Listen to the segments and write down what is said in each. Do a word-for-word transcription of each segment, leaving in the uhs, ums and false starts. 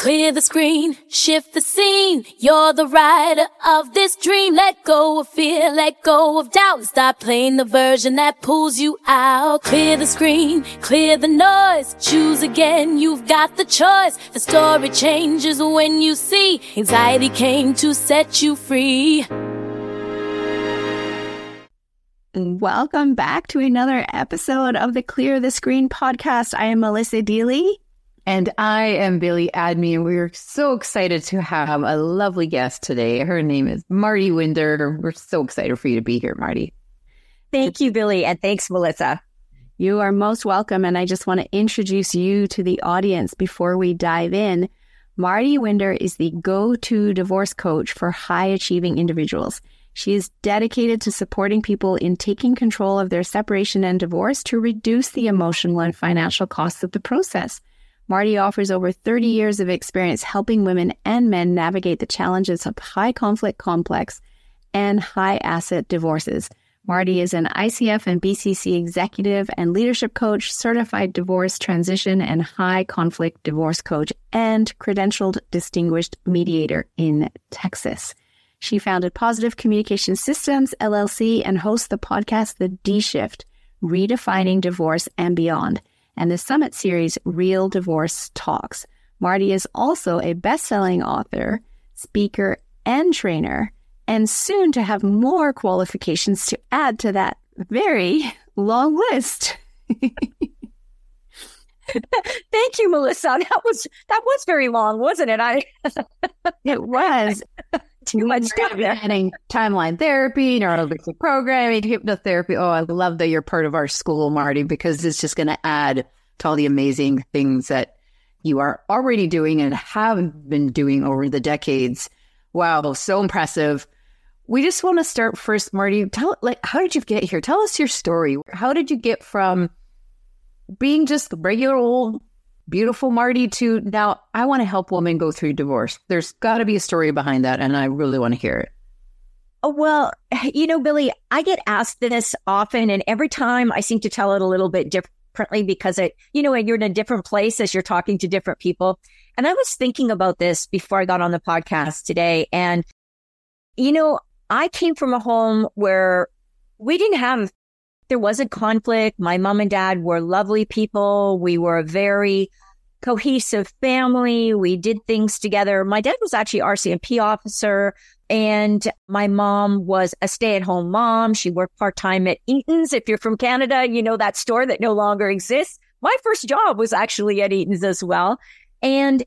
Clear the screen, shift the scene. You're the writer of this dream. Let go of fear, let go of doubt. Stop playing the version that pulls you out. Clear the screen, clear the noise. Choose again, you've got the choice. The story changes when you see anxiety came to set you free. Welcome back to another episode of the Clear the Screen podcast. I am Melissa Deely. And I am Billy Adme, and we're so excited to have a lovely guest today. Her name is Marty Winder. We're so excited for you to be here, Marty. Thank you, Billy, and thanks, Melissa. You are most welcome, and I just want to introduce you to the audience before we dive in. Marty Winder is the go-to divorce coach for high-achieving individuals. She is dedicated to supporting people in taking control of their separation and divorce to reduce the emotional and financial costs of the process. Marty offers over thirty years of experience helping women and men navigate the challenges of high conflict complex and high asset divorces. Marty is an I C F and B C C executive and leadership coach, certified divorce transition and high conflict divorce coach, and credentialed distinguished mediator in Texas. She founded Positive Communication Systems, L L C, and hosts the podcast The D-Shift, Redefining Divorce and Beyond, and the Summit Series, Real Divorce Talks. Marty is also a best-selling author, speaker, and trainer, and soon to have more qualifications to add to that very long list. Thank you, Melissa. That was that was very long, wasn't it? I It was. Too much adding timeline therapy, neurolinguistic programming, hypnotherapy. Oh, I love that you're part of our school, Marty, because it's just going to add to all the amazing things that you are already doing and have been doing over the decades. Wow, so impressive. We just want to start first, Marty. Tell, like, how did you get here? Tell us your story. How did you get from being just the regular old beautiful Marty to now I want to help women go through divorce? There's got to be a story behind that, and I really want to hear it. Oh, well, you know, Billy, I get asked this often, and every time I seem to tell it a little bit differently because it, you know, you're in a different place as you're talking to different people. And I was thinking about this before I got on the podcast today. And, you know, I came from a home where we didn't have There wasn't conflict. My mom and dad were lovely people. We were a very cohesive family. We did things together. My dad was actually R C M P officer, and my mom was a stay-at-home mom. She worked part-time at Eaton's. If you're from Canada, you know that store that no longer exists. My first job was actually at Eaton's as well. And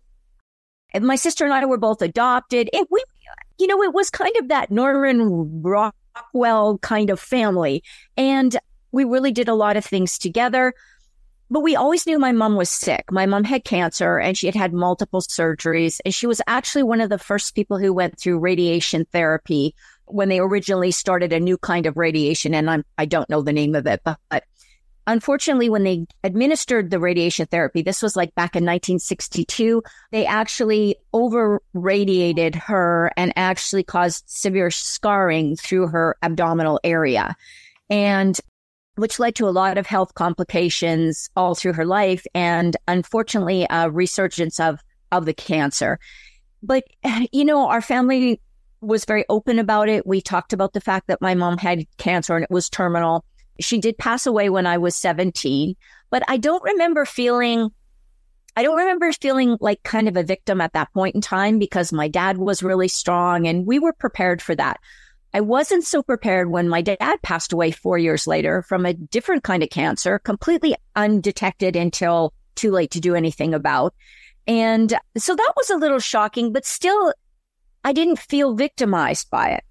my sister and I were both adopted. And we, you know, it was kind of that Norman Rockwell kind of family. And we really did a lot of things together, but we always knew my mom was sick. My mom had cancer and she had had multiple surgeries, and she was actually one of the first people who went through radiation therapy when they originally started a new kind of radiation. And I'm, I don't know the name of it, but, but unfortunately, when they administered the radiation therapy, this was like back in nineteen sixty-two, they actually over radiated her and actually caused severe scarring through her abdominal area. And which led to a lot of health complications all through her life, and unfortunately, a resurgence of, of the cancer. But, you know, our family was very open about it. We talked about the fact that my mom had cancer and it was terminal. She did pass away when I was seventeen, but I don't remember feeling, I don't remember feeling like kind of a victim at that point in time, because my dad was really strong and we were prepared for that. I wasn't so prepared when my dad passed away four years later from a different kind of cancer, completely undetected until too late to do anything about. And so that was a little shocking, but still, I didn't feel victimized by it.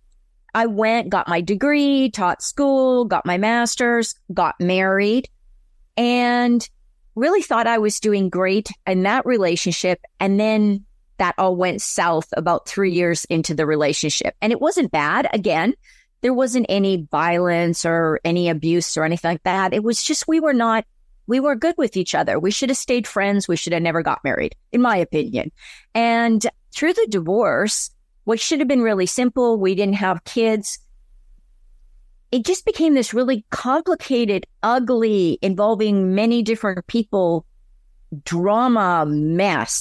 I went, got my degree, taught school, got my master's, got married, and really thought I was doing great in that relationship. And then that all went south about three years into the relationship. And it wasn't bad. Again, there wasn't any violence or any abuse or anything like that. It was just, we were not, we were good with each other. We should have stayed friends. We should have never got married, in my opinion. And through the divorce, what should have been really simple, we didn't have kids, it just became this really complicated, ugly, involving many different people, drama mess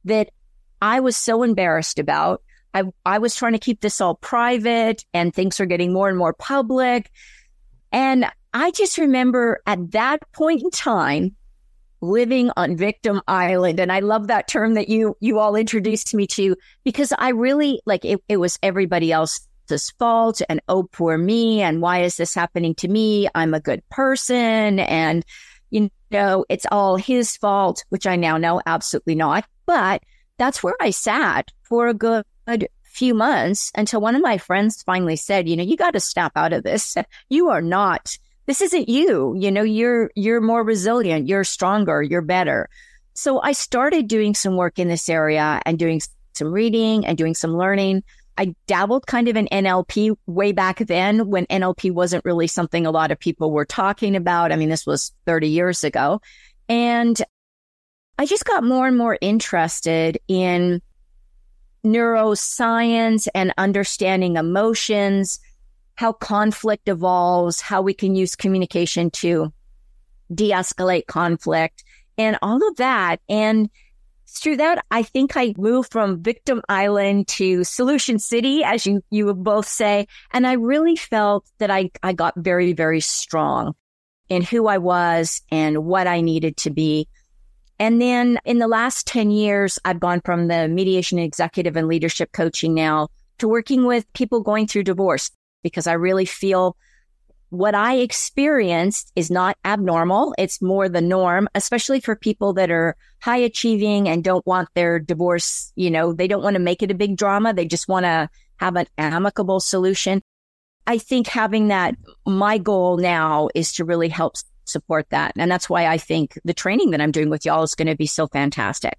that I was so embarrassed about. I, I was trying to keep this all private, and things are getting more and more public. And I just remember at that point in time, living on Victim Island. And I love that term that you, you all introduced me to, because I really, like, it, it was everybody else's fault, and oh, poor me. And why is this happening to me? I'm a good person. And, you know, it's all his fault, which I now know absolutely not. But that's where I sat for a good few months until one of my friends finally said, you know, you got to snap out of this. You are not, this isn't you. You know, you're, you're more resilient. You're stronger. You're better. So I started doing some work in this area and doing some reading and doing some learning. I dabbled kind of in N L P way back then, when N L P wasn't really something a lot of people were talking about. I mean, this was thirty years ago. And I just got more and more interested in neuroscience and understanding emotions, how conflict evolves, how we can use communication to de-escalate conflict, and all of that. And through that, I think I moved from Victim Island to Solution City, as you, you would both say. And I really felt that I, I got very, very strong in who I was and what I needed to be. And then in the last ten years, I've gone from the mediation executive and leadership coaching now to working with people going through divorce, because I really feel what I experienced is not abnormal. It's more the norm, especially for people that are high achieving and don't want their divorce. You know, they don't want to make it a big drama. They just want to have an amicable solution. I think having that, my goal now is to really help support that. And that's why I think the training that I'm doing with y'all is going to be so fantastic.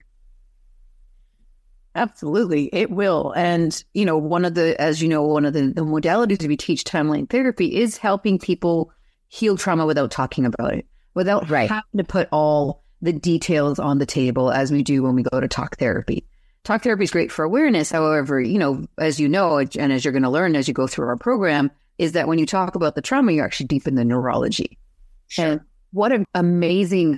Absolutely. It will. And, you know, one of the, as you know, one of the, the modalities we teach, timeline therapy, is helping people heal trauma without talking about it, without right. having to put all the details on the table as we do when we go to talk therapy. Talk therapy is great for awareness. However, you know, as you know, and as you're going to learn as you go through our program, is that when you talk about the trauma, you're actually deep in the neurology. Sure. And what an amazing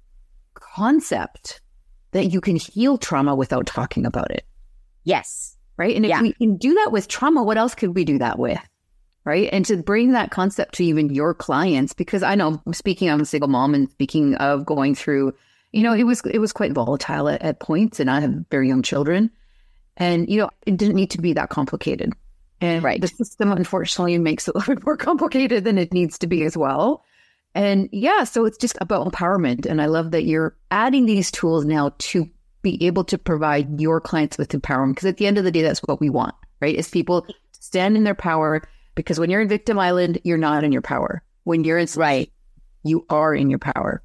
concept that you can heal trauma without talking about it. Yes. Right. And if yeah. we can do that with trauma, what else could we do that with? Right. And to bring that concept to even your clients, because I know, speaking, I'm a single mom, and speaking of going through, you know, it was, it was quite volatile at, at points, and I have very young children, and, you know, it didn't need to be that complicated. And right. the system, unfortunately, makes it a little bit more complicated than it needs to be as well. And yeah, so it's just about empowerment. And I love that you're adding these tools now to be able to provide your clients with empowerment. Because at the end of the day, that's what we want, right? Is people stand in their power. Because when you're in Victim Island, you're not in your power. When you're in, right, you are in your power.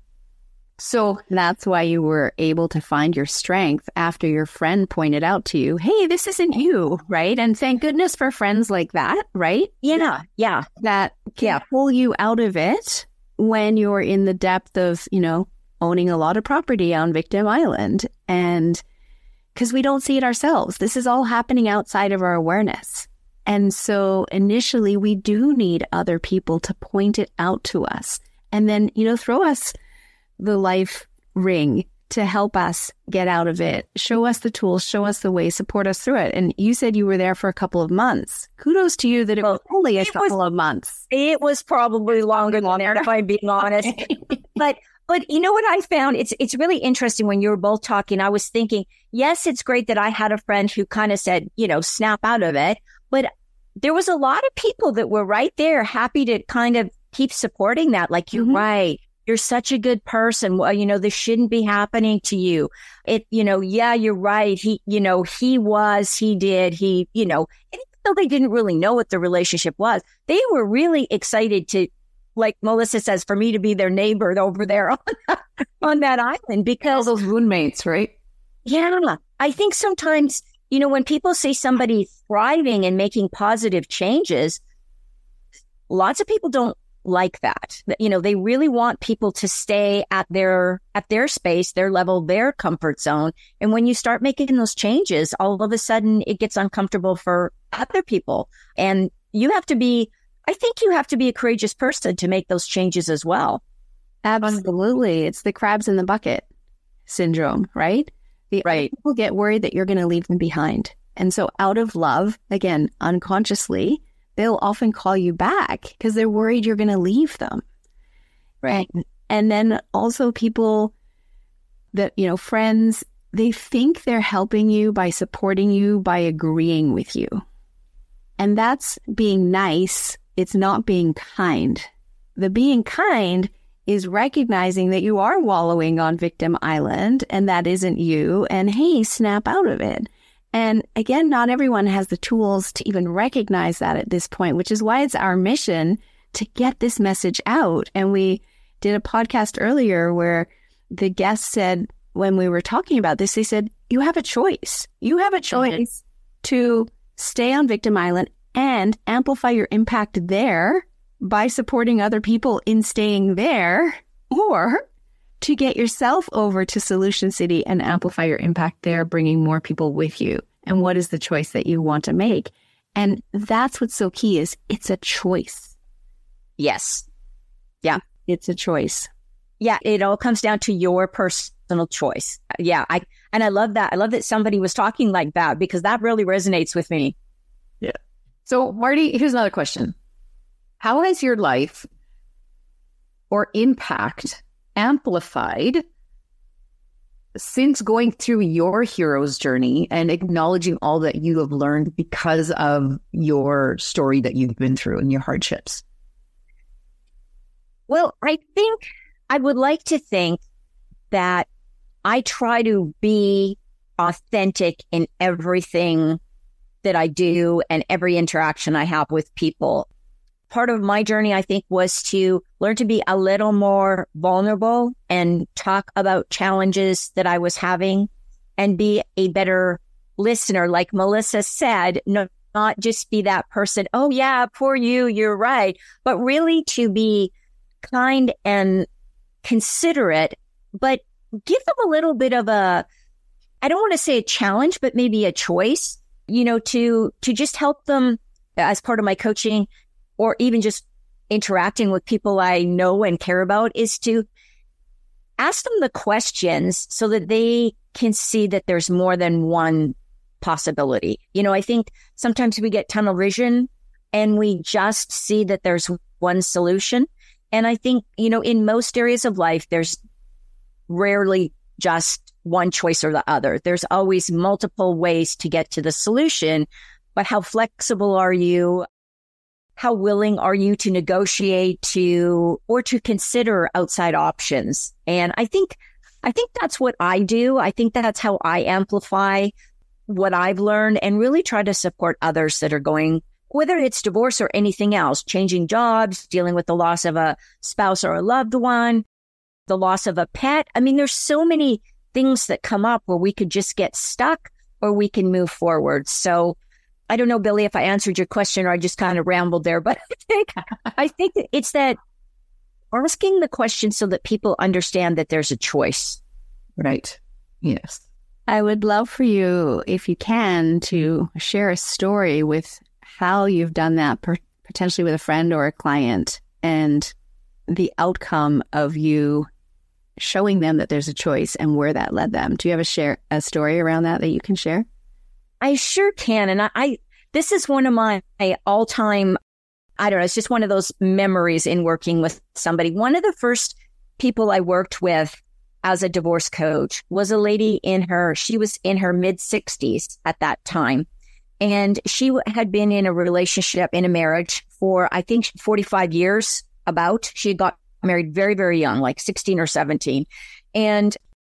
So that's why you were able to find your strength after your friend pointed out to you, hey, this isn't you, right? And thank goodness for friends like that, right? Yeah, yeah. That can yeah. pull you out of it when you're in the depth of, you know, owning a lot of property on Victim Island. And because we don't see it ourselves. This is all happening outside of our awareness. And so initially we do need other people to point it out to us, and then, you know, throw us the life ring to help us get out of it, show us the tools, show us the way, support us through it. And you said you were there for a couple of months. Kudos to you that it well, was only a couple was, of months. It was probably longer than that, if I'm being honest. But But you know what I found? It's it's really interesting when you were both talking. I was thinking, yes, it's great that I had a friend who kind of said, you know, snap out of it. But there was a lot of people that were right there, happy to kind of keep supporting that. Like, you're mm-hmm. right. You're such a good person. Well, you know, this shouldn't be happening to you. It, you know, yeah, you're right. He, you know, he was, he did, he, you know, and even though they didn't really know what the relationship was, they were really excited to, like Melissa says, for me to be their neighbor over there on, on that island, because all those roommates, right? Yeah. I think sometimes, you know, when people see somebody thriving and making positive changes, lots of people don't like that. You know, they really want people to stay at their, at their space, their level, their comfort zone. And when you start making those changes, all of a sudden it gets uncomfortable for other people. And you have to be, I think you have to be a courageous person to make those changes as well. Absolutely. It's the crabs in the bucket syndrome, right? The Right. people get worried that you're going to leave them behind. And so out of love, again, unconsciously, they'll often call you back because they're worried you're going to leave them. Right. And, and then also people that, you know, friends, they think they're helping you by supporting you, by agreeing with you. And that's being nice. It's not being kind. The being kind is recognizing that you are wallowing on victim island and that isn't you. And hey, snap out of it. And again, not everyone has the tools to even recognize that at this point, which is why it's our mission to get this message out. And we did a podcast earlier where the guest said, when we were talking about this, they said, you have a choice. You have a choice to stay on victim island and amplify your impact there by supporting other people in staying there, or to get yourself over to Solution City and amplify your impact there, bringing more people with you. And what is the choice that you want to make? And that's what's so key is it's a choice. Yes. Yeah, it's a choice. Yeah, it all comes down to your personal choice. Yeah, I and I love that. I love that somebody was talking like that because that really resonates with me. Yeah. So, Marty, here's another question. How has your life or impact amplified since going through your hero's journey and acknowledging all that you have learned because of your story that you've been through and your hardships? Well, I think I would like to think that I try to be authentic in everything that I do and every interaction I have with people. Part of my journey, I think, was to learn to be a little more vulnerable and talk about challenges that I was having and be a better listener. Like Melissa said, no, not just be that person, oh yeah, poor you, you're right, but really to be kind and considerate, but give them a little bit of a, I don't want to say a challenge, but maybe a choice, you know, to, to just help them as part of my coaching or even just interacting with people I know and care about is to ask them the questions so that they can see that there's more than one possibility. You know, I think sometimes we get tunnel vision and we just see that there's one solution. And I think, you know, in most areas of life, there's rarely just one choice or the other. There's always multiple ways to get to the solution. But how flexible are you? How willing are you to negotiate to or to consider outside options? And I think I think that's what I do. I think that's how I amplify what I've learned and really try to support others that are going, whether it's divorce or anything else, changing jobs, dealing with the loss of a spouse or a loved one, the loss of a pet. I mean, there's so many things that come up where we could just get stuck or we can move forward. So I don't know, Billy, if I answered your question or I just kind of rambled there, but I think, I think it's that asking the question so that people understand that there's a choice. Right. Yes. I would love for you, if you can, to share a story with how you've done that, per- potentially with a friend or a client, and the outcome of you showing them that there's a choice and where that led them. Do you have a share a story around that that you can share? I sure can. And I, I, this is one of my all time, I don't know, it's just one of those memories in working with somebody. One of the first people I worked with as a divorce coach was a lady in her, she was in her mid sixties at that time. And she had been in a relationship, in a marriage for, I think, forty-five years about. She had got married very, very young, like sixteen or seventeen. And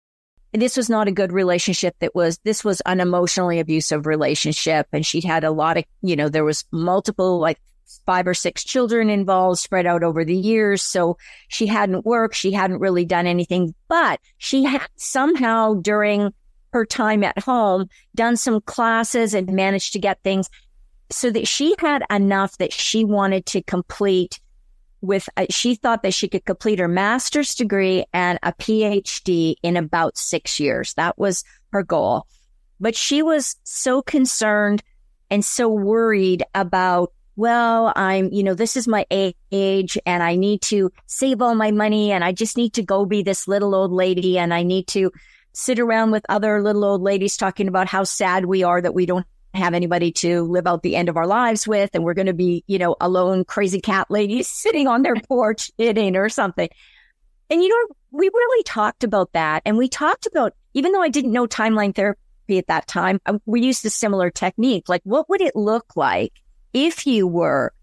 this was not a good relationship. That was, this was an emotionally abusive relationship. And she'd had a lot of, you know, there was multiple, like five or six children involved spread out over the years. So she hadn't worked. She hadn't really done anything, but she had somehow during her time at home done some classes and managed to get things so that she had enough that she wanted to complete with, uh, she thought that she could complete her master's degree and a P H D in about six years. That was her goal. But she was so concerned and so worried about, well, I'm, you know, this is my age and I need to save all my money and I just need to go be this little old lady and I need to, sit around with other little old ladies talking about how sad we are that we don't have anybody to live out the end of our lives with. And we're going to be, you know, alone, crazy cat ladies sitting on their porch knitting or something. And, you know, we really talked about that. And we talked about, even though I didn't know timeline therapy at that time, we used a similar technique. Like, what would it look like if you were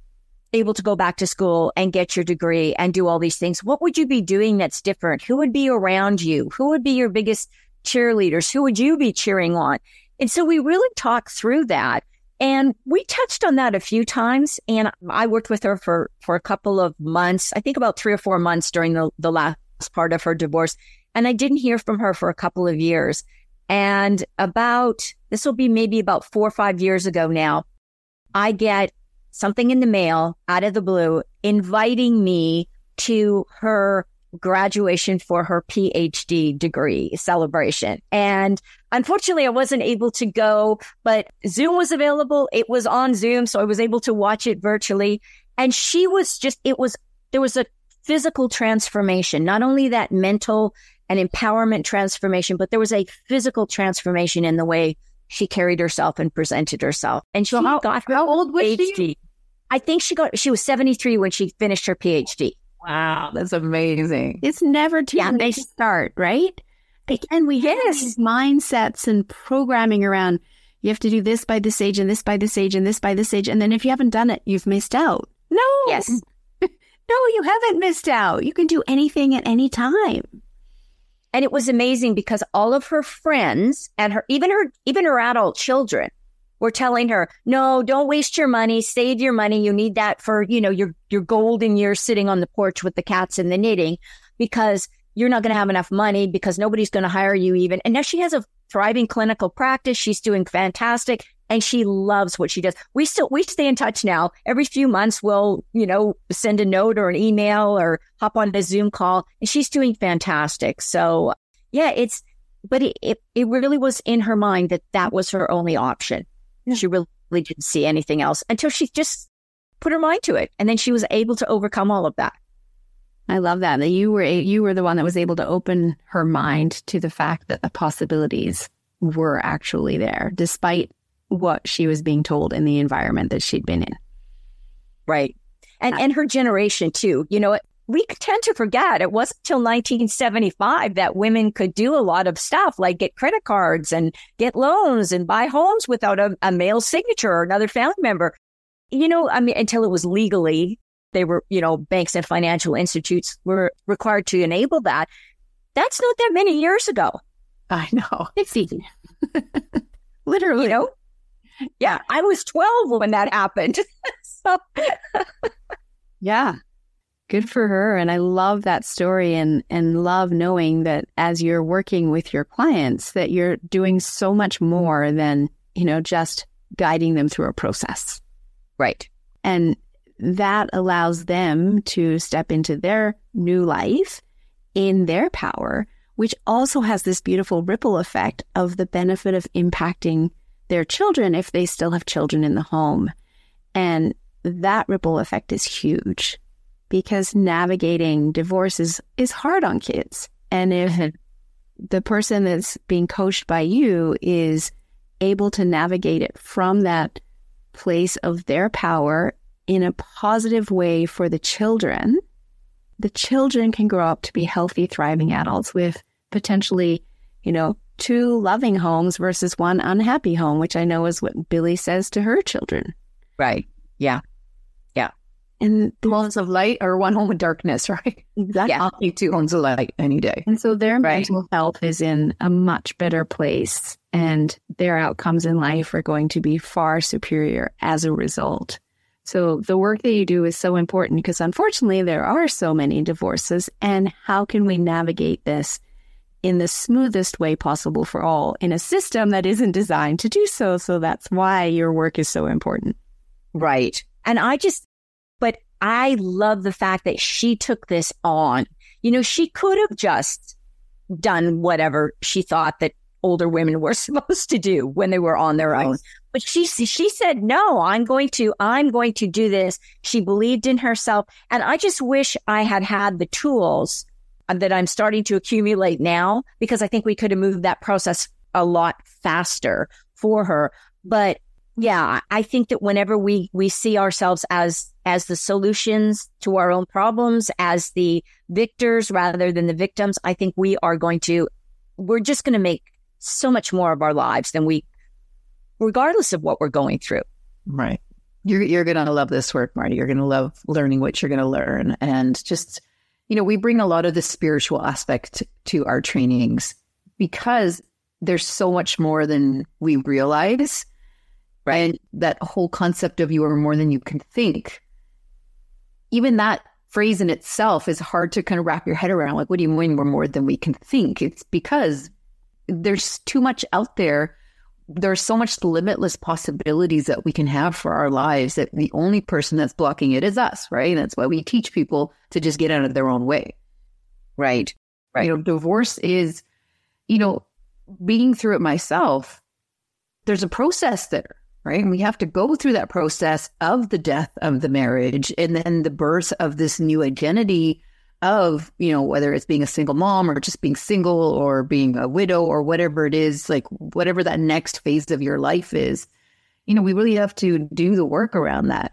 able to go back to school and get your degree and do all these things? What would you be doing that's different? Who would be around you? Who would be your biggest cheerleaders? Who would you be cheering on? And so we really talked through that. And we touched on that a few times. And I worked with her for, for a couple of months, I think about three or four months during the, the last part of her divorce. And I didn't hear from her for a couple of years. And about, this will be maybe about four or five years ago now, I get something in the mail out of the blue inviting me to her graduation for her P H D degree celebration. And unfortunately, I wasn't able to go, but Zoom was available. It was on Zoom, so I was able to watch it virtually. And she was just, it was, there was a physical transformation, not only that mental and empowerment transformation, but there was a physical transformation in the way she carried herself and presented herself. And she so how, got her how old was P H D. She? I think she got, she was seventy-three when she finished her P H D. Wow, that's amazing. It's never too Yeah, late they- to start, right? And we have Yes. these mindsets and programming around, you have to do this by this age and this by this age and this by this age. And then if you haven't done it, you've missed out. No. Yes. No, you haven't missed out. You can do anything at any time. And it was amazing because all of her friends and her, even her, even her adult children were telling her, no, don't waste your money, save your money. You need that for, you know, your, your golden years sitting on the porch with the cats and the knitting, because you're not going to have enough money because nobody's going to hire you even. And now she has a thriving clinical practice. She's doing fantastic and she loves what she does. We still, we stay in touch now. Every few months we'll, you know, send a note or an email or hop on a Zoom call, and she's doing fantastic. So yeah, it's, but it, it, it really was in her mind that that was her only option. Yeah. She really didn't see anything else until she just put her mind to it. And then she was able to overcome all of that. I love that, that you were a, you were the one that was able to open her mind to the fact that the possibilities were actually there, despite what she was being told in the environment that she'd been in. Right. And and her generation too. You know, we tend to forget it wasn't until nineteen seventy-five that women could do a lot of stuff like get credit cards and get loans and buy homes without a, a male signature or another family member. You know, I mean, until it was legally, they were, you know, banks and financial institutes were required to enable that. That's not that many years ago. I know. It's easy. Literally. You know? Yeah, I was twelve when that happened. So yeah. Good for her. And I love that story and, and love knowing that as you're working with your clients, that you're doing so much more than, you know, just guiding them through a process. Right. And that allows them to step into their new life in their power, which also has this beautiful ripple effect of the benefit of impacting their children if they still have children in the home. And that ripple effect is huge because navigating divorce is, is hard on kids. And if the person that's being coached by you is able to navigate it from that place of their power in a positive way for the children, the children can grow up to be healthy, thriving adults with potentially, you know, two loving homes versus one unhappy home, which I know is what Billy says to her children. Right. Yeah. Yeah. And Two homes of light or one home of darkness, right? exactly. I'll take two homes of light any day. And so their Right. mental health is in a much better place, and their outcomes in life are going to be far superior as a result. So the work that you do is so important because unfortunately there are so many divorces, and how can we navigate this in the smoothest way possible for all in a system that isn't designed to do so? So that's why your work is so important. Right. And I just, but I love the fact that she took this on. You know, she could have just done whatever she thought that older women were supposed to do when they were on their own. But she, she said, no, I'm going to, I'm going to do this. She believed in herself. And I just wish I had had the tools that I'm starting to accumulate now, because I think we could have moved that process a lot faster for her. But yeah, I think that whenever we, we see ourselves as, as the solutions to our own problems, as the victors rather than the victims, I think we are going to, we're just going to make so much more of our lives than we, regardless of what we're going through. Right. You're, you're going to love this work, Marty. You're going to love learning what you're going to learn. And just, you know, we bring a lot of the spiritual aspect to our trainings because there's so much more than we realize. Right. And that whole concept of you are more than you can think. Even that phrase in itself is hard to kind of wrap your head around. Like, what do you mean we're more than we can think? It's because there's too much out there. There's so much limitless possibilities that we can have for our lives that the only person that's blocking it is us, right? And that's why we teach people to just get out of their own way. Right. Right. You know, divorce is, you know, being through it myself, there's a process there, right? And we have to go through that process of the death of the marriage and then the birth of this new identity of, you know, whether it's being a single mom or just being single or being a widow or whatever it is, like whatever that next phase of your life is, you know, we really have to do the work around that.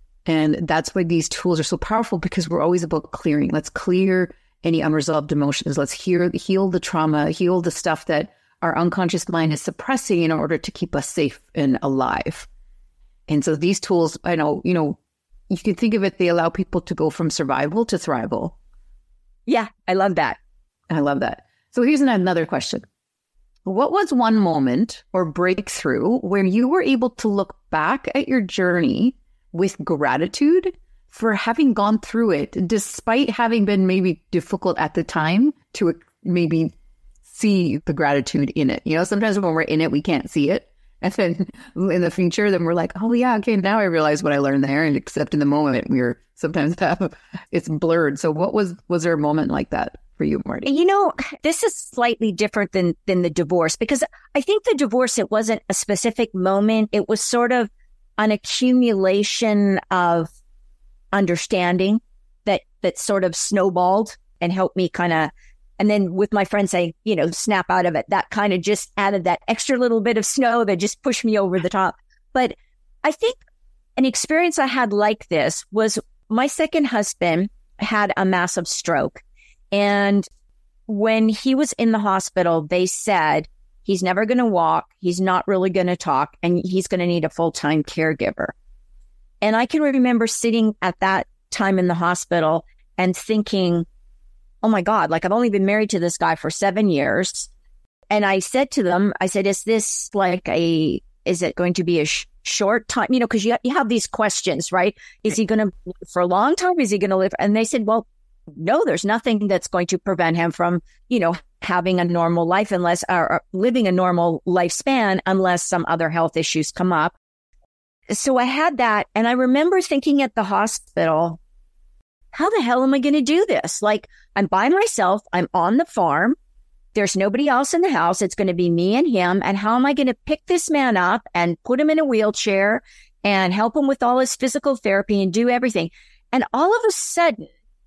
And that's why these tools are so powerful, because we're always about clearing. Let's clear any unresolved emotions. Let's heal, heal the trauma, heal the stuff that our unconscious mind is suppressing in order to keep us safe and alive. And so these tools, I know, you know, you can think of it, they allow people to go from survival to thrival. Yeah, I love that. I love that. So here's another question. What was one moment or breakthrough where you were able to look back at your journey with gratitude for having gone through it, despite having been maybe difficult at the time to maybe see the gratitude in it? You know, sometimes when we're in it, we can't see it. And then in the future, then we're like, oh yeah, okay, now I realize what I learned there. And except in the moment, we're sometimes have, it's blurred. So what was, was there a moment like that for you, Marty? You know, this is slightly different than, than the divorce, because I think the divorce, it wasn't a specific moment. It was sort of an accumulation of understanding that, that sort of snowballed and helped me kind of, and then with my friend saying, you know, snap out of it, that kind of just added that extra little bit of snow that just pushed me over the top. But I think an experience I had like this was my second husband had a massive stroke. And when he was in the hospital, they said he's never going to walk. He's not really going to talk, and he's going to need a full-time caregiver. And I can remember sitting at that time in the hospital and thinking, oh my God, like I've only been married to this guy for seven years. And I said to them, I said, is this like a, is it going to be a sh- short time? You know, because you, you have these questions, right? Is he going to live for a long time? Is he going to live? And they said, well, no, there's nothing that's going to prevent him from, you know, having a normal life unless, or living a normal lifespan unless some other health issues come up. So I had that. And I remember thinking at the hospital, how the hell am I going to do this? Like, I'm by myself. I'm on the farm. There's nobody else in the house. It's going to be me and him. And how am I going to pick this man up and put him in a wheelchair and help him with all his physical therapy and do everything? And all of a sudden,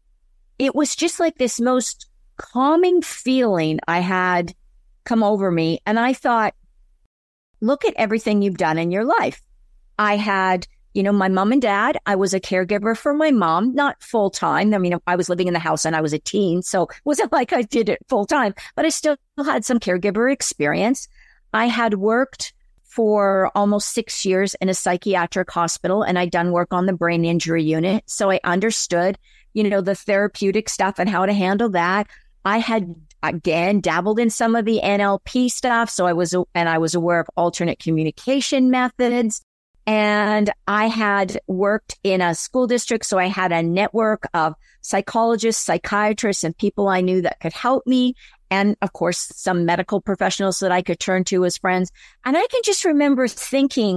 it was just like this most calming feeling I had come over me. And I thought, look at everything you've done in your life. I had, you know, my mom and dad. I was a caregiver for my mom, not full time. I mean, I was living in the house and I was a teen, so it wasn't like I did it full time, but I still had some caregiver experience. I had worked for almost six years in a psychiatric hospital, and I'd done work on the brain injury unit. So I understood, you know, the therapeutic stuff and how to handle that. I had, again, dabbled in some of the N L P stuff. So I was, and I was aware of alternate communication methods. And I had worked in a school district, so I had a network of psychologists, psychiatrists, and people I knew that could help me. And of course, some medical professionals that I could turn to as friends. And I can just remember thinking,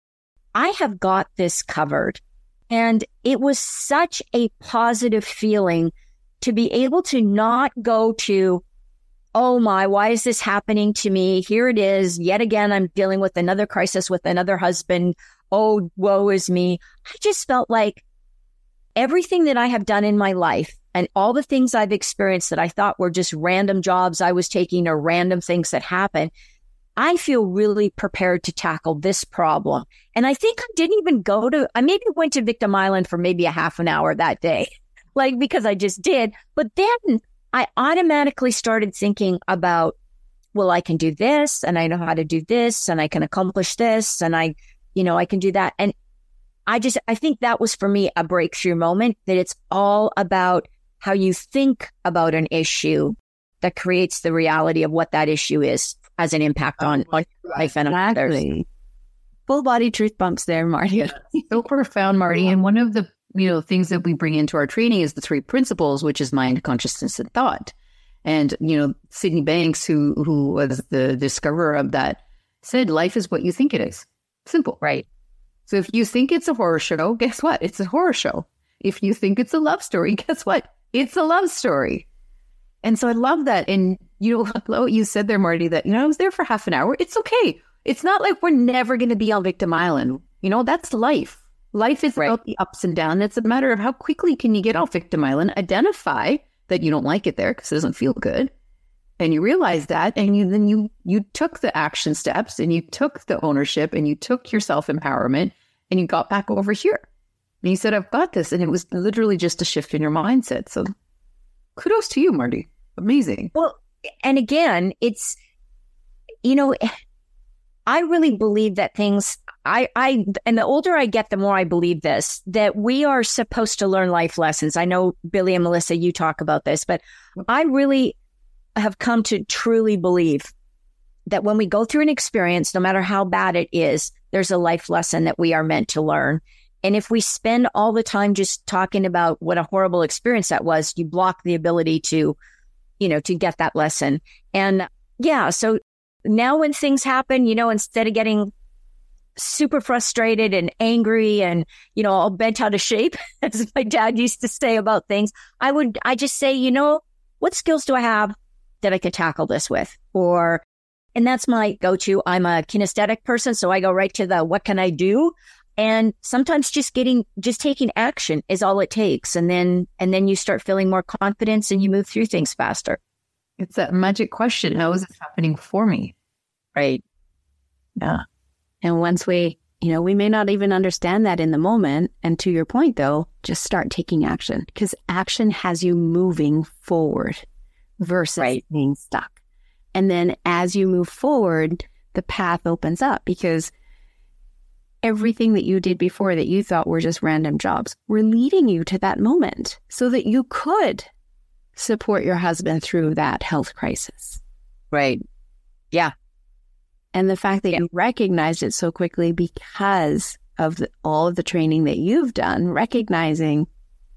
I have got this covered. And it was such a positive feeling to be able to not go to, oh my, why is this happening to me? Here it is. Yet again, I'm dealing with another crisis with another husband. Oh, woe is me. I just felt like everything that I have done in my life and all the things I've experienced that I thought were just random jobs I was taking or random things that happened, I feel really prepared to tackle this problem. And I think I didn't even go to, I maybe went to Victim Island for maybe a half an hour that day, like because I just did. But then I automatically started thinking about, well, I can do this and I know how to do this and I can accomplish this and I, you know, I can do that. And I just, I think that was for me a breakthrough moment, that it's all about how you think about an issue that creates the reality of what that issue is as an impact on, on your life and exactly. others. Full body truth bumps there, Marty. So profound, Marty. And one of the, you know, things that we bring into our training is the three principles, which is mind, consciousness, and thought. And, you know, Sydney Banks, who who was the discoverer of that, said life is what you think it is. Simple. Right. So if you think it's a horror show, guess what? It's a horror show. If you think it's a love story, guess what? It's a love story. And so I love that. And, you know, you said there, Marty, that, you know, I was there for half an hour. It's okay. It's not like we're never going to be on Victim Island. You know, that's life. Life is right. about the ups and downs. It's a matter of how quickly can you get off Victim Island, identify that you don't like it there because it doesn't feel good. And you realize that, and you then you you took the action steps and you took the ownership and you took your self-empowerment and you got back over here. And you said, I've got this. And it was literally just a shift in your mindset. So kudos to you, Marty. Amazing. Well, and again, it's, you know, I really believe that things, I, I, and the older I get, the more I believe this, that we are supposed to learn life lessons. I know, Billy and Melissa, you talk about this, but I really have come to truly believe that when we go through an experience, no matter how bad it is, there's a life lesson that we are meant to learn. And if we spend all the time just talking about what a horrible experience that was, you block the ability to, you know, to get that lesson. And yeah, so now when things happen, you know, instead of getting super frustrated and angry and, you know, all bent out of shape, as my dad used to say about things, I would, I just say, you know, what skills do I have that I could tackle this with? Or, and that's my go-to. I'm a kinesthetic person, so I go right to the, what can I do? And sometimes just getting, just taking action is all it takes. And then, and then you start feeling more confidence and you move through things faster. It's that magic question. How is this happening for me? Right. Yeah. And once we, you know, we may not even understand that in the moment. And to your point, though, just start taking action, because action has you moving forward versus right. being stuck. And then as you move forward, the path opens up, because everything that you did before that you thought were just random jobs were leading you to that moment so that you could support your husband through that health crisis. Right. Yeah. And the fact that yeah. you recognized it so quickly because of the, all of the training that you've done, recognizing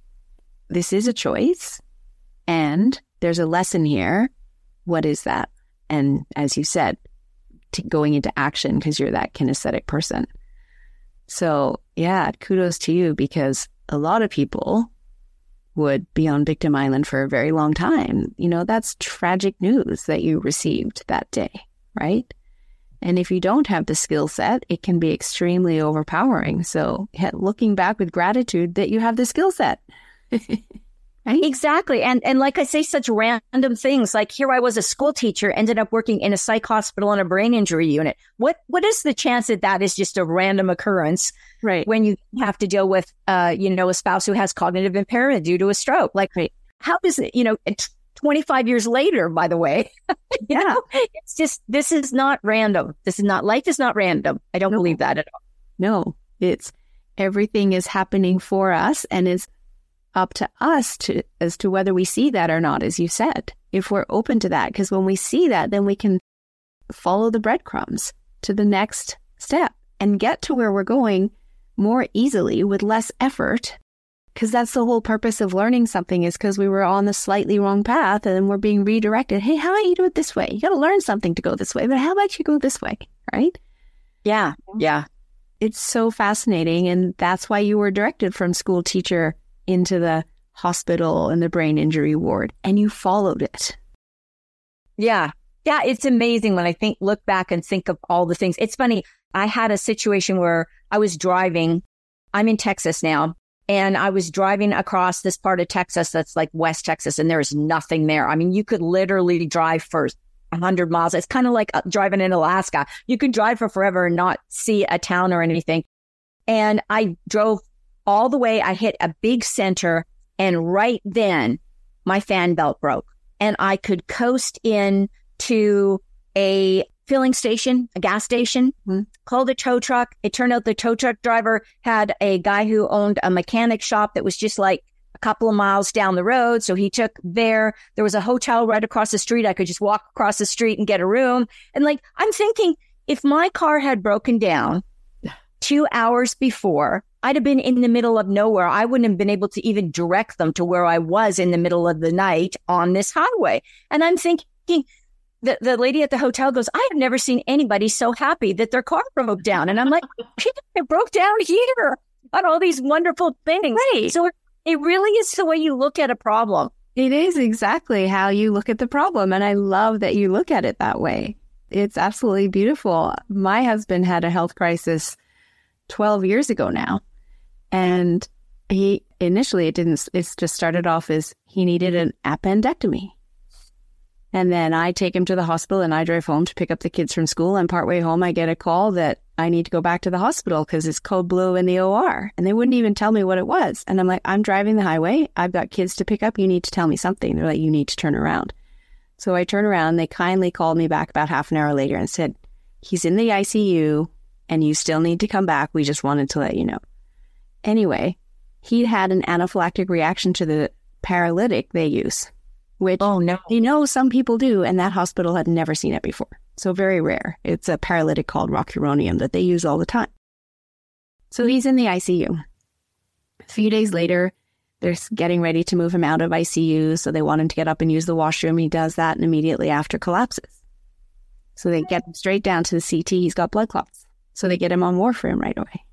this is a choice and there's a lesson here. What is that? And as you said, to going into action because you're that kinesthetic person. So yeah, kudos to you, because a lot of people would be on Victim Island for a very long time. You know, that's tragic news that you received that day, right? And if you don't have the skill set, it can be extremely overpowering. So looking back with gratitude that you have the skill set. Right? Exactly. And and like I say, such random things. Like here I was a school teacher, ended up working in a psych hospital on a brain injury unit. What What is the chance that that is just a random occurrence? Right. When you have to deal with, uh, you know, a spouse who has cognitive impairment due to a stroke. Like, right. How does it, you know, twenty-five years later, by the way, yeah, know, it's just, this is not random. This is not, life is not random. I don't no. believe that at all. No, it's everything is happening for us, and it's up to us to as to whether we see that or not, as you said, if we're open to that. Because when we see that, then we can follow the breadcrumbs to the next step and get to where we're going more easily with less effort. Because that's the whole purpose of learning something, is because we were on the slightly wrong path and we're being redirected. Hey, how about you do it this way? You got to learn something to go this way, but how about you go this way? Right? Yeah. Yeah. It's so fascinating. And that's why you were directed from school teacher into the hospital and the brain injury ward, and you followed it. Yeah. Yeah. It's amazing when I think, look back and think of all the things. It's funny. I had a situation where I was driving. I'm in Texas now, And I was driving across this part of Texas that's like West Texas, and there's nothing there. I mean, you could literally drive for one hundred miles. It's kind of like driving in Alaska. You could drive for forever and not see a town or anything. And I drove all the way. I hit a big center, and right then my fan belt broke, and I could coast in to a filling station, a gas station, mm-hmm. called a tow truck. It turned out the tow truck driver had a guy who owned a mechanic shop that was just like a couple of miles down the road. So he took there. There was a hotel right across the street. I could just walk across the street and get a room. And like, I'm thinking, if my car had broken down two hours before, I'd have been in the middle of nowhere. I wouldn't have been able to even direct them to where I was in the middle of the night on this highway. And I'm thinking, the, the lady at the hotel goes, I have never seen anybody so happy that their car broke down. And I'm like, it broke down here on all these wonderful things. Right. So it, it really is the way you look at a problem. It is exactly how you look at the problem. And I love that you look at it that way. It's absolutely beautiful. My husband had a health crisis twelve years ago now. And he initially, it didn't, it just started off as he needed an appendectomy. And then I take him to the hospital and I drive home to pick up the kids from school. And partway home, I get a call that I need to go back to the hospital because it's code blue in the O R. And they wouldn't even tell me what it was. And I'm like, I'm driving the highway. I've got kids to pick up. You need to tell me something. They're like, you need to turn around. So I turn around. They kindly called me back about half an hour later and said, he's in the I C U and you still need to come back. We just wanted to let you know. Anyway, he had an anaphylactic reaction to the paralytic they use. Which, oh, no. you know, some people do, and that hospital had never seen it before. So very rare. It's a paralytic called rocuronium that they use all the time. So he's in the I C U. A few days later, they're getting ready to move him out of I C U, so they want him to get up and use the washroom. He does that, and immediately after collapses. So they get him straight down to the C T. He's got blood clots. So they get him on warfarin right away.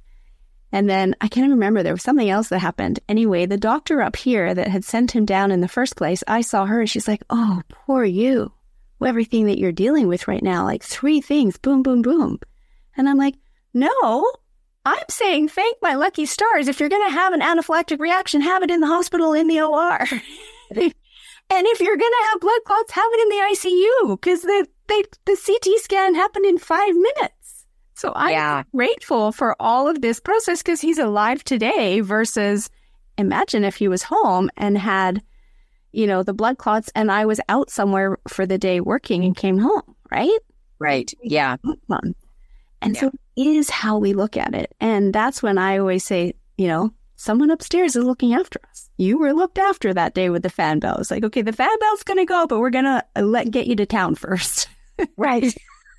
And then I can't remember, there was something else that happened. Anyway, the doctor up here that had sent him down in the first place, I saw her and she's like, oh, poor you. Everything that you're dealing with right now, like three things, boom, boom, boom. And I'm like, no, I'm saying thank my lucky stars. If you're going to have an anaphylactic reaction, have it in the hospital in the O R. And if you're going to have blood clots, have it in the I C U because the, they, the C T scan happened in five minutes. So I'm yeah. grateful for all of this process because he's alive today versus imagine if he was home and had, you know, the blood clots and I was out somewhere for the day working and came home, right? Right. Yeah. And yeah. so it is how we look at it. And that's when I always say, you know, someone upstairs is looking after us. You were looked after that day with the fan belt. It's like, okay, the fan belt's going to go, but we're going to let get you to town first. Right.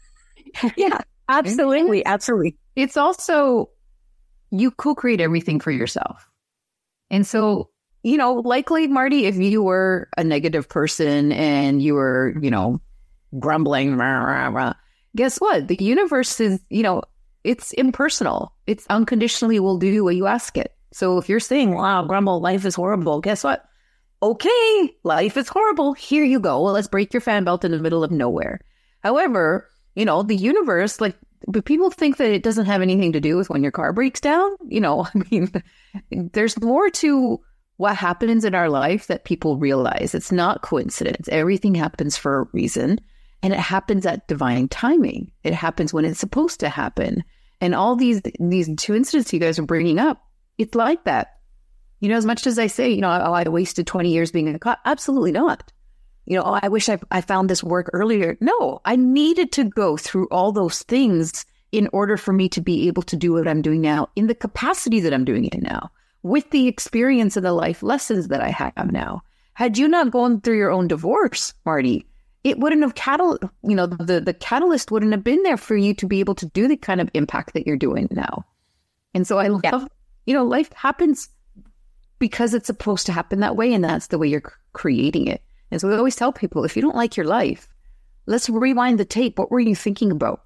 Yeah. Absolutely. Absolutely. It's also, you co-create everything for yourself. And so, you know, likely, Marty, if you were a negative person and you were, you know, grumbling, rah, rah, rah, guess what? The universe is, you know, it's impersonal. It's unconditionally will do what you ask it. So if you're saying, wow, grumble, life is horrible, guess what? Okay, life is horrible. Here you go. Well, let's break your fan belt in the middle of nowhere. However, you know, the universe, like, but people think that it doesn't have anything to do with when your car breaks down. You know, I mean, there's more to what happens in our life that people realize. It's not coincidence. Everything happens for a reason, and it happens at divine timing. It happens when it's supposed to happen. And all these these two incidents you guys are bringing up, it's like that. You know, as much as I say, you know, oh, I wasted twenty years being a cop, absolutely not. You know, oh, I wish I, I found this work earlier. No, I needed to go through all those things in order for me to be able to do what I'm doing now in the capacity that I'm doing it now, with the experience and the life lessons that I have now. Had you not gone through your own divorce, Marty, it wouldn't have catal, you know, the, the catalyst wouldn't have been there for you to be able to do the kind of impact that you're doing now. And so I love, yeah. you know, life happens because it's supposed to happen that way. And that's the way you're creating it. And so we always tell people, if you don't like your life, let's rewind the tape. What were you thinking about?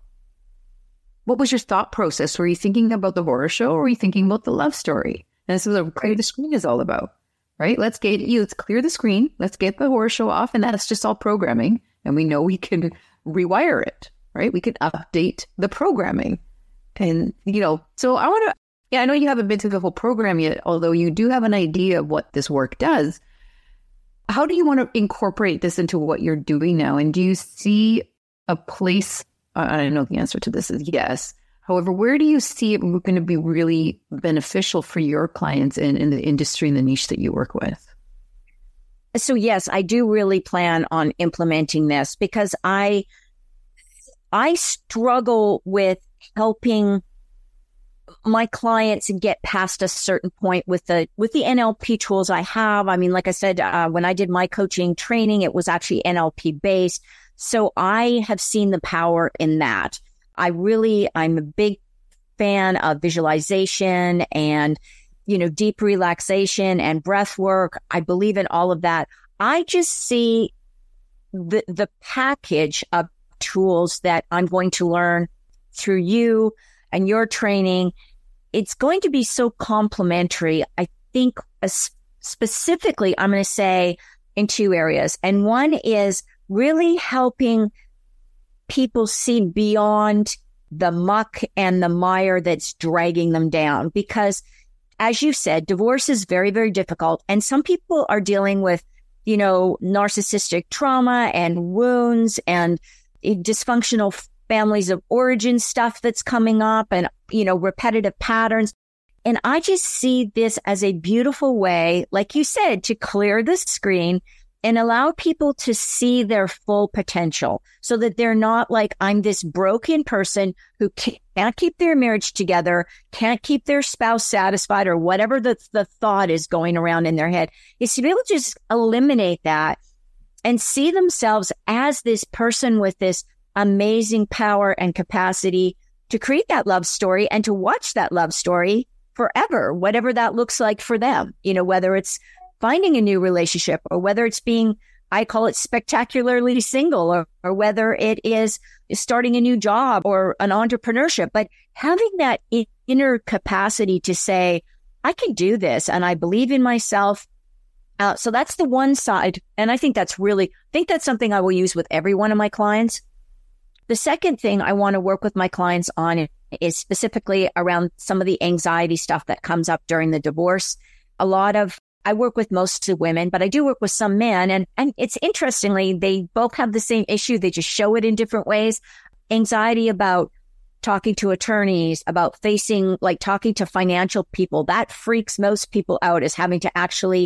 What was your thought process? Were you thinking about the horror show or were you thinking about the love story? And this is what Clear the Screen is all about, right? Let's get you, let's clear the screen. Let's get the horror show off. And that's just all programming. And we know we can rewire it, right? We can update the programming. And, you know, so I want to Yeah, I know you haven't been through the whole program yet, although you do have an idea of what this work does. How do you want to incorporate this into what you're doing now? And do you see a place? I don't know the answer to this is yes. However, where do you see it going to be really beneficial for your clients in, in the industry and the niche that you work with? So yes, I do really plan on implementing this because I, I struggle with helping my clients get past a certain point with the, with the N L P tools I have. I mean, like I said, uh, when I did my coaching training, it was actually N L P based. So I have seen the power in that. I really, I'm a big fan of visualization and, you know, deep relaxation and breath work. I believe in all of that. I just see the, the package of tools that I'm going to learn through you and your training. It's going to be so complementary. I think uh, specifically, I'm going to say in two areas. And one is really helping people see beyond the muck and the mire that's dragging them down. Because as you said, divorce is very, very difficult. And some people are dealing with, you know, narcissistic trauma and wounds and dysfunctional families of origin stuff that's coming up and, you know, repetitive patterns. And I just see this as a beautiful way, like you said, to clear the screen and allow people to see their full potential so that they're not like, I'm this broken person who can't keep their marriage together, can't keep their spouse satisfied, or whatever the, the thought is going around in their head, is to be able to just eliminate that and see themselves as this person with this amazing power and capacity to create that love story and to watch that love story forever, whatever that looks like for them, you know, whether it's finding a new relationship or whether it's being, I call it spectacularly single, or, or whether it is starting a new job or an entrepreneurship, but having that inner capacity to say, I can do this and I believe in myself. Uh, so that's the one side. And I think that's really, I think that's something I will use with every one of my clients. The second thing I want to work with my clients on is specifically around some of the anxiety stuff that comes up during the divorce. A lot of I work with mostly women, but I do work with some men. And, and it's interestingly, they both have the same issue. They just show it in different ways. Anxiety about talking to attorneys, about facing, like talking to financial people. That freaks most people out, is having to actually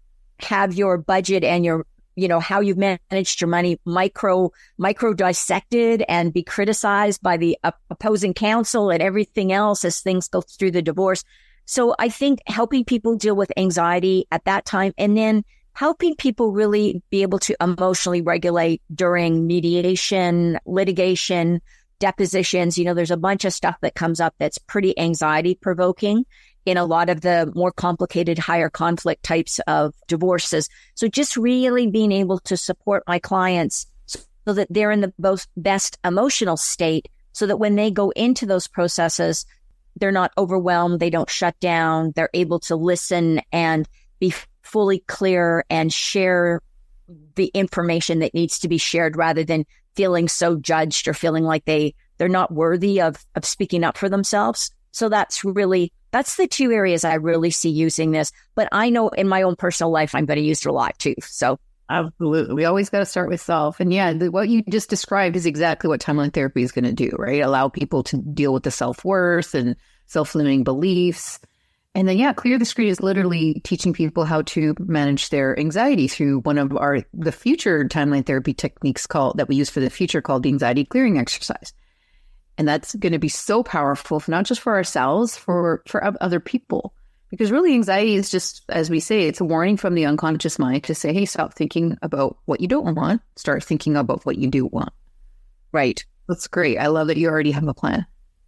have your budget and your, you know, how you've managed your money micro, micro dissected and be criticized by the uh, opposing counsel and everything else as things go through the divorce. So I think helping people deal with anxiety at that time, and then helping people really be able to emotionally regulate during mediation, litigation, depositions. You know, there's a bunch of stuff that comes up that's pretty anxiety provoking in a lot of the more complicated, higher conflict types of divorces. So just really being able to support my clients so that they're in the most best emotional state, so that when they go into those processes, they're not overwhelmed, they don't shut down, they're able to listen and be fully clear and share the information that needs to be shared, rather than feeling so judged or feeling like they, they're not worthy of, of speaking up for themselves. So that's really, that's the two areas I really see using this. But I know in my own personal life, I'm going to use it a lot too. So absolutely. We always got to start with self. And yeah, the, what you just described is exactly what timeline therapy is going to do, right? Allow people to deal with the self-worth and self-limiting beliefs. And then, yeah, clear the screen is literally teaching people how to manage their anxiety through one of our, the future timeline therapy techniques called, that we use for the future, called the anxiety clearing exercise. And that's going to be so powerful, not just for ourselves, for, for other people. Because really anxiety is just, as we say, it's a warning from the unconscious mind to say, hey, stop thinking about what you don't want. Start thinking about what you do want. Right. That's great. I love that you already have a plan.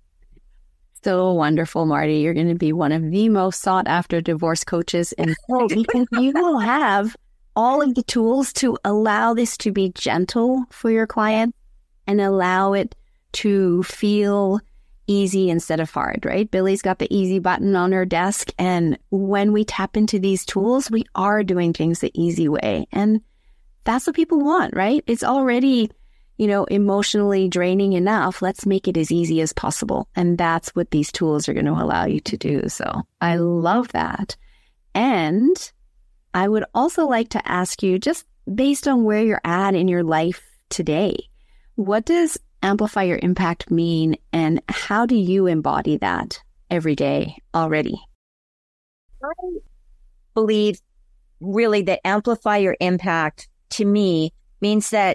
So wonderful, Marty. You're going to be one of the most sought after divorce coaches in the world, because you will have all of the tools to allow this to be gentle for your client and allow it to feel easy instead of hard, right? Billy's got the easy button on her desk. And when we tap into these tools, we are doing things the easy way. And that's what people want, right? It's already, you know, emotionally draining enough, let's make it as easy as possible. And that's what these tools are going to allow you to do. So I love that. And I would also like to ask you, just based on where you're at in your life today, what does amplify your impact mean, and how do you embody that every day already? I believe really that amplify your impact to me means that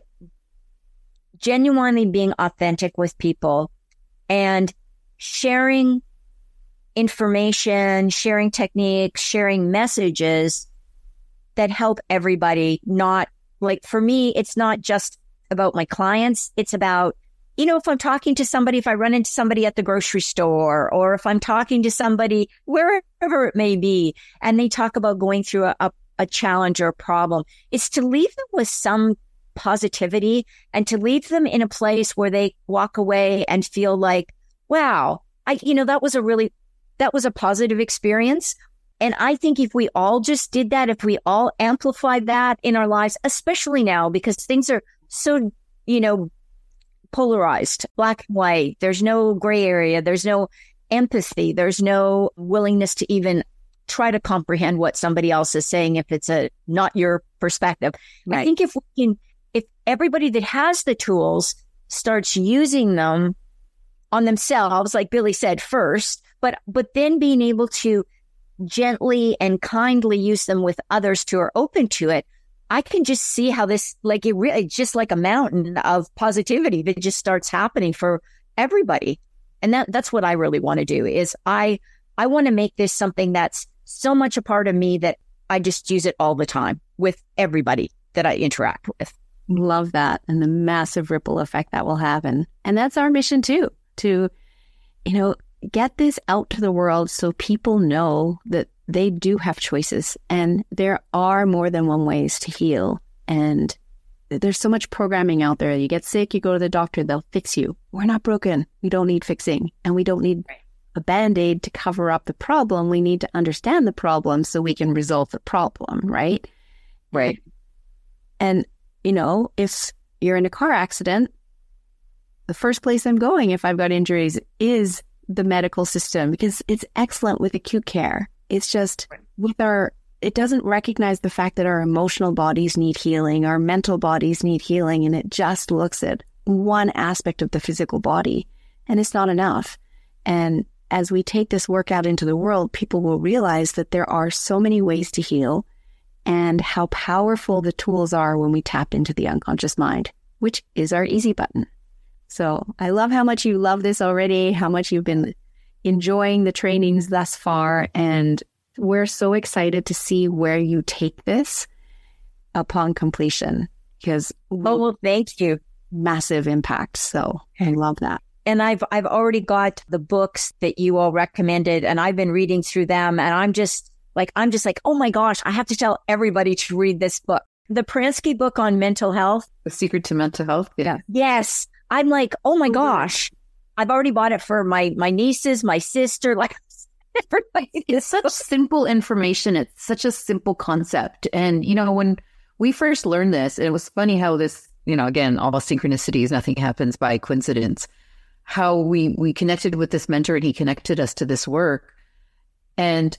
genuinely being authentic with people and sharing information, sharing techniques, sharing messages that help everybody. Not like, for me, it's not just about my clients. It's about, you know, if I'm talking to somebody, if I run into somebody at the grocery store, or if I'm talking to somebody wherever it may be, and they talk about going through a, a, a challenge or a problem, it's to leave them with some positivity and to leave them in a place where they walk away and feel like, wow, I, you know, that was a really, that was a positive experience. And I think if we all just did that, if we all amplified that in our lives, especially now, because things are so, you know, polarized, black and white, there's no gray area, there's no empathy, there's no willingness to even try to comprehend what somebody else is saying if it's a not your perspective. Right. I think if we can, if everybody that has the tools starts using them on themselves, like Billy said first, but but then being able to gently and kindly use them with others who are open to it, I can just see how this, like, it really, just like a mountain of positivity that just starts happening for everybody. And that that's what I really want to do, is I, I want to make this something that's so much a part of me that I just use it all the time with everybody that I interact with. Love that. And the massive ripple effect that will have. And, and that's our mission too, to, you know, get this out to the world so people know that they do have choices, and there are more than one ways to heal. And there's so much programming out there. You get sick, you go to the doctor, they'll fix you. We're not broken. We don't need fixing, and we don't need a Band-Aid to cover up the problem. We need to understand the problem so we can resolve the problem, right? Right. And, you know, if you're in a car accident, the first place I'm going if I've got injuries is the medical system, because it's excellent with acute care. It's just with our, it doesn't recognize the fact that our emotional bodies need healing, our mental bodies need healing, and it just looks at one aspect of the physical body, and it's not enough. And as we take this work out into the world, people will realize that there are so many ways to heal, and how powerful the tools are when we tap into the unconscious mind, which is our easy button. So I love how much you love this already, how much you've been enjoying the trainings thus far. And we're so excited to see where you take this upon completion, because oh, well, thank you. Massive impact. So I love that. And I've, I've already got the books that you all recommended, and I've been reading through them, and I'm just like, I'm just like, oh my gosh, I have to tell everybody to read this book. The Paransky book on mental health. The Secret to Mental Health. Yeah. Yes. I'm like, oh my gosh, I've already bought it for my, my nieces, my sister, like everybody. It's such simple information. It's such a simple concept. And, you know, when we first learned this, it was funny how this, you know, again, all synchronicities, nothing happens by coincidence, how we, we connected with this mentor and he connected us to this work. And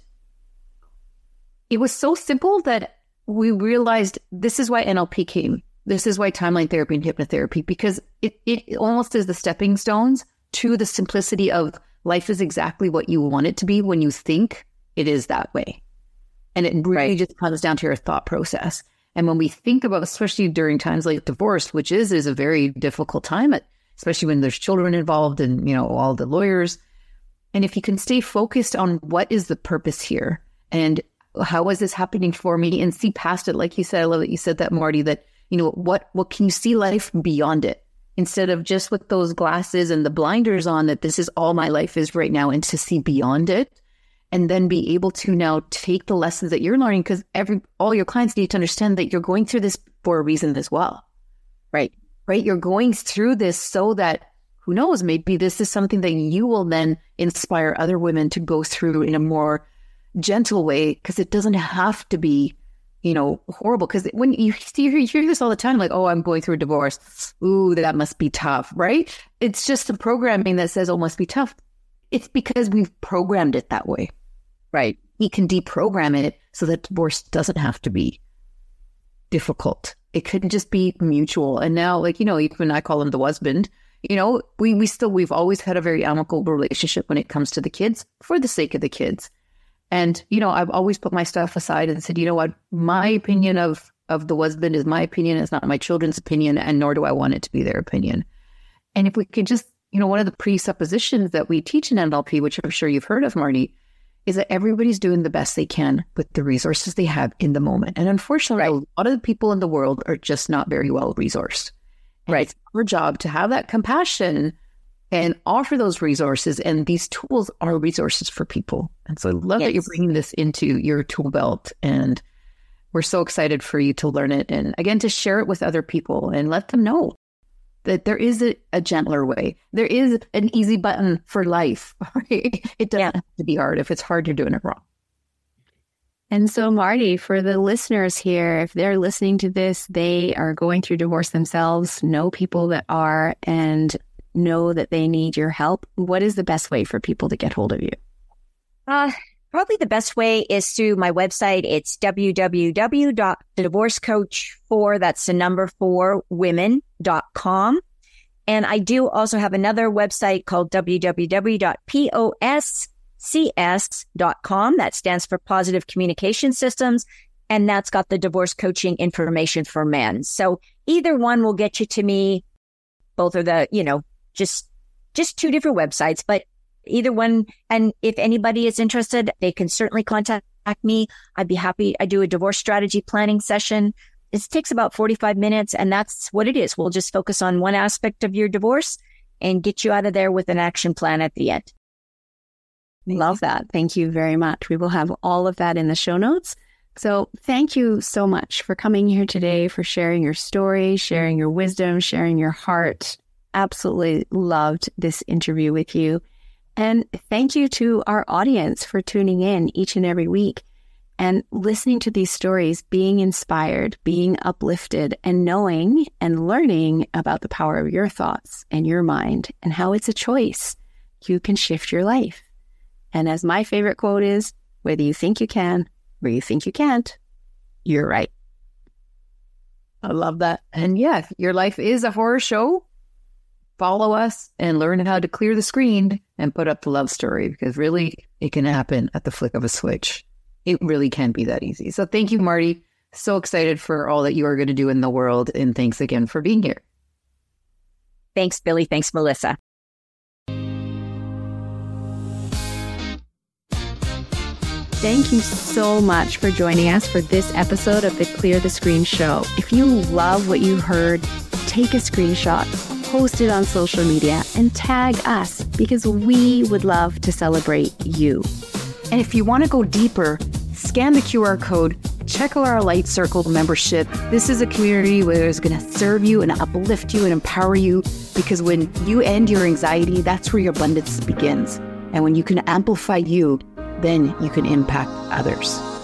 it was so simple that we realized this is why N L P came. This is why timeline therapy and hypnotherapy, because it, it almost is the stepping stones to the simplicity of life is exactly what you want it to be when you think it is that way. And it really right. just comes down to your thought process. And when we think about, especially during times like divorce, which is, is a very difficult time, especially when there's children involved and, you know, all the lawyers. And if you can stay focused on what is the purpose here and how is this happening for me, and see past it, like you said, I love that you said that, Marty, that, you know, what, what can you see life beyond it, instead of just with those glasses and the blinders on that this is all my life is right now, and to see beyond it, and then be able to now take the lessons that you're learning, because every, all your clients need to understand that you're going through this for a reason as well. Right. Right. You're going through this so that, who knows, maybe this is something that you will then inspire other women to go through in a more gentle way, because it doesn't have to be, you know, horrible. Because when you hear, you hear this all the time, like, oh, I'm going through a divorce. Ooh, that must be tough, right? It's just the programming that says, oh, must be tough. It's because we've programmed it that way, right? We can deprogram it so that divorce doesn't have to be difficult. It could just be mutual. And now, like, you know, even I call him the husband, you know, we, we still, we've always had a very amicable relationship when it comes to the kids for the sake of the kids. And, you know, I've always put my stuff aside and said, you know what, my opinion of, of the husband is my opinion. It's not my children's opinion, and nor do I want it to be their opinion. And if we could just, you know, one of the presuppositions that we teach in N L P, which I'm sure you've heard of, Marty, is that everybody's doing the best they can with the resources they have in the moment. And unfortunately, right. a lot of the people in the world are just not very well resourced. And right. It's our job to have that compassion and offer those resources. And these tools are resources for people. And so I love yes. that you're bringing this into your tool belt. And we're so excited for you to learn it. And again, to share it with other people and let them know that there is a, a gentler way. There is an easy button for life. Right? It doesn't yeah. have to be hard. If it's hard, you're doing it wrong. And so, Marty, for the listeners here, if they're listening to this, they are going through divorce themselves, know people that are, and know that they need your help. What is the best way for people to get hold of you? Uh, probably the best way is through my website. It's w w w dot the divorce coach for, that's the number four, women dot com. And I do also have another website called w w w dot poss c s dot com. That stands for Positive Communication Systems. And that's got the divorce coaching information for men. So either one will get you to me. Both are the, you know, just, just two different websites, but either one. And if anybody is interested, they can certainly contact me. I'd be happy. I do a divorce strategy planning session. It takes about forty-five minutes, and that's what it is. We'll just focus on one aspect of your divorce and get you out of there with an action plan at the end. Love that. Thank you very much. We will have all of that in the show notes. So thank you so much for coming here today, for sharing your story, sharing your wisdom, sharing your heart. Absolutely loved this interview with you. And thank you to our audience for tuning in each and every week and listening to these stories, being inspired, being uplifted, and knowing and learning about the power of your thoughts and your mind and how it's a choice. You can shift your life. And as my favorite quote is, whether you think you can or you think you can't, you're right. I love that. And yeah, your life is a horror show. Follow us and learn how to clear the screen and put up the love story, because really it can happen at the flick of a switch. It really can be that easy. So thank you, Marty. So excited for all that you are going to do in the world. And thanks again for being here. Thanks, Billy. Thanks, Melissa. Thank you so much for joining us for this episode of the Clear the Screen show. If you love what you heard, take a screenshot, post it on social media, and tag us, because we would love to celebrate you. And if you want to go deeper, scan the Q R code, check out our Light Circle membership. This is a community where it's going to serve you and uplift you and empower you, because when you end your anxiety, that's where your abundance begins. And when you can amplify you, then you can impact others.